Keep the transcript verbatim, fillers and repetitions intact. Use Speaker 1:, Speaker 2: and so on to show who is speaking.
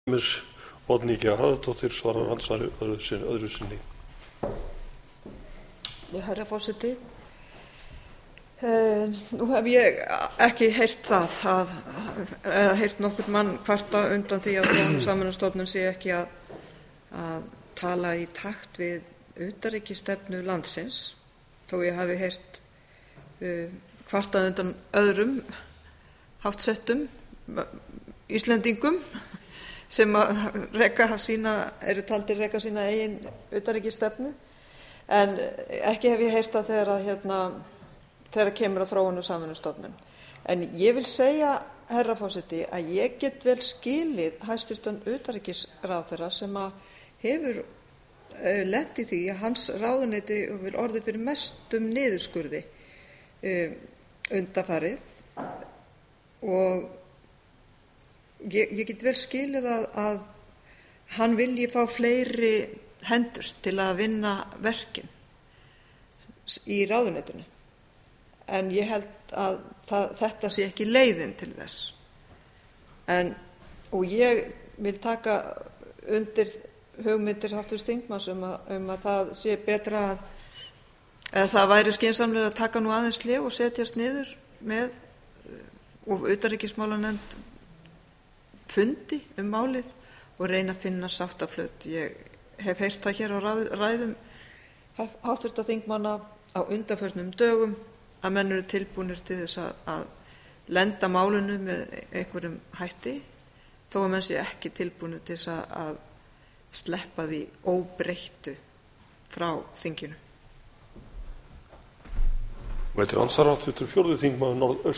Speaker 1: Miss Oddný G. Harðardóttir svarar andsvari öðru sinni. öðru sinni.
Speaker 2: Herra forseti, uh, nú hef ég ekki heyrt það að, eða heyrt nokkurn mann kvarta undan því að Þróunarsamvinnustofnun sé ekki að, að tala í takt við utanríkisstefnu landsins, þó ég hafi heyrt uh, kvartað undan öðrum háttsettum Íslendingum sem að reka sína, eru taldir reka sína eigin utanríkisstefnu, en ekki hef ég heyrt það þegar að hérna, þegar kemur að Þróunarsamvinnustofnun. En ég vil segja, herra forseti, að ég get vel skilið hæstvirtan utanríkisráðherra sem að hefur uh, lent í því að hans ráðuneyti hefur orðið fyrir mestum niðurskurði uh, undanfarið, og Ég, ég get vel skilið að, að hann vilji fá fleiri hendur til að vinna verkin í ráðuneytinu, en ég held að það, þetta sé ekki leiðin til þess. En, og ég vil taka undir hugmyndir háttvirts þingmanns um að, um að það sé betra að, eða það væri skynsamlega að taka nú aðeins hlé og setjast niður með og utanríkismálanefnd fundi um málið og reyna að finna sáttaflöt. Ég hef heyrt það hér á ræðum háttvirtra þingmanna á undanförnum dögum að menn eru tilbúnir til þess að, að lenda málinu með einhverjum hætti, þó að menn sé ekki tilbúnir til þess að, að sleppa því óbreyttu frá þinginu.
Speaker 1: Og þetta er andsvar háttvirtur fjórði þingmaður Norðaust